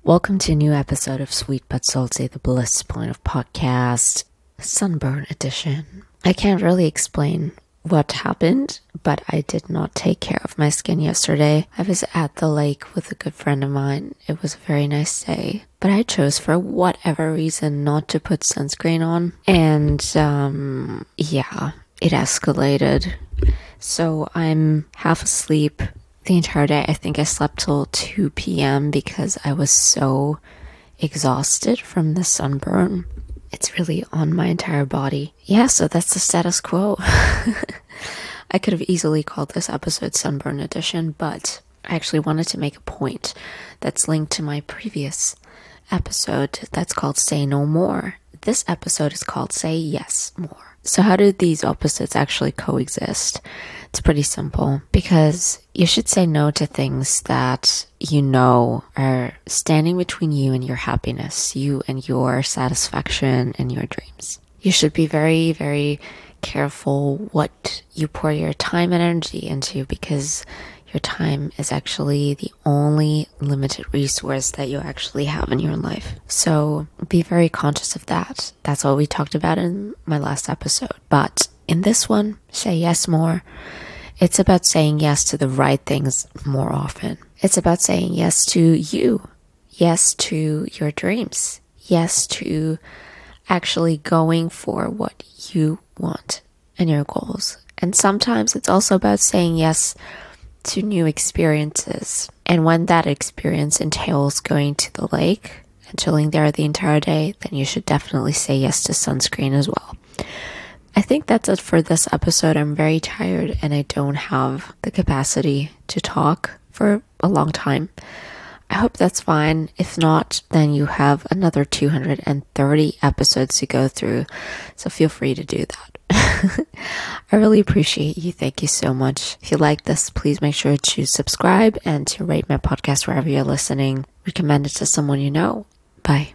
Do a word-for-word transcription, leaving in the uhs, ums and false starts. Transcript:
Welcome to a new episode of Sweet But Salty, the Bliss Point of Podcast, Sunburn Edition. I can't really explain what happened, but I did not take care of my skin yesterday. I was at the lake with a good friend of mine. It was a very nice day, but I chose for whatever reason not to put sunscreen on. And um, yeah, it escalated. So I'm half asleep the entire day. I think I slept till two p.m. because I was so exhausted from the sunburn. It's really on my entire body. Yeah, so that's the status quo. I could have easily called this episode Sunburn Edition, but I actually wanted to make a point that's linked to my previous episode that's called Say No More. This episode is called Say Yes More. So how do these opposites actually coexist? It's pretty simple, because you should say no to things that you know are standing between you and your happiness, you and your satisfaction and your dreams. You should be very, very careful what you pour your time and energy into, because your time is actually the only limited resource that you actually have in your life. So be very conscious of that. That's what we talked about in my last episode. But in this one, say yes more. It's about saying yes to the right things more often. It's about saying yes to you. Yes to your dreams. Yes to actually going for what you want and your goals. And sometimes it's also about saying yes to new experiences. And when that experience entails going to the lake and chilling there the entire day, then you should definitely say yes to sunscreen as well. I think that's it for this episode. I'm very tired and I don't have the capacity to talk for a long time. I hope that's fine. If not, then you have another two hundred thirty episodes to go through. So feel free to do that. I really appreciate you. Thank you so much. If you like this, please make sure to subscribe and to rate my podcast wherever you're listening. Recommend it to someone you know. Bye.